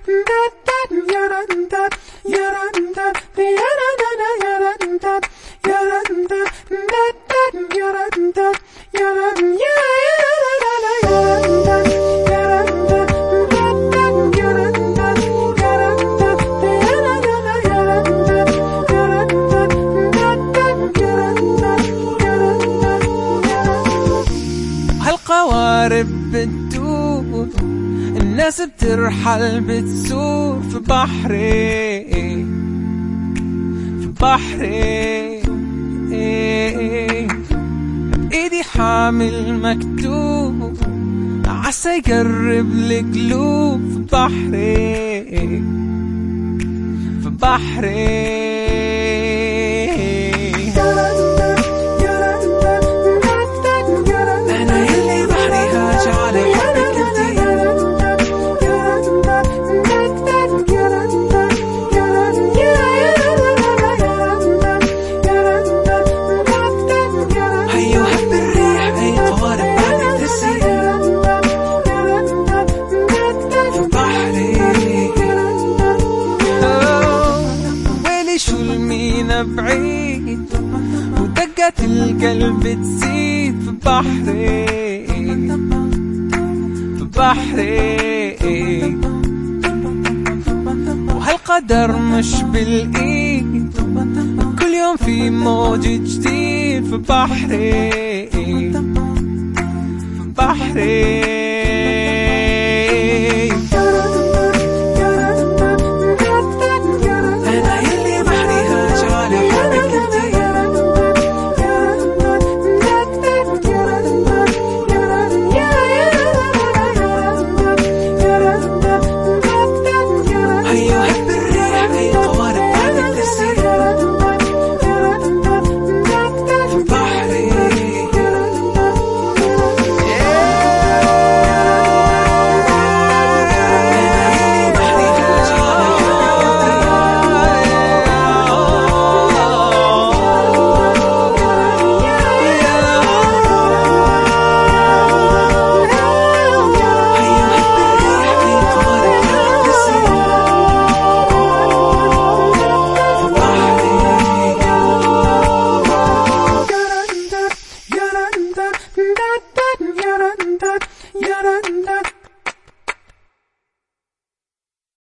هالقوارب بتدور، الناس بترحل بتسور في بحري، في بحري. بإيدي حامل مكتوب عسى يقرب القلوب في بحري، في بحري. بعيد ودقات القلب تزيد في بحري، في بحري. وهالقدر مش بالإيد، كل يوم في موج جديد في بحري، في بحري.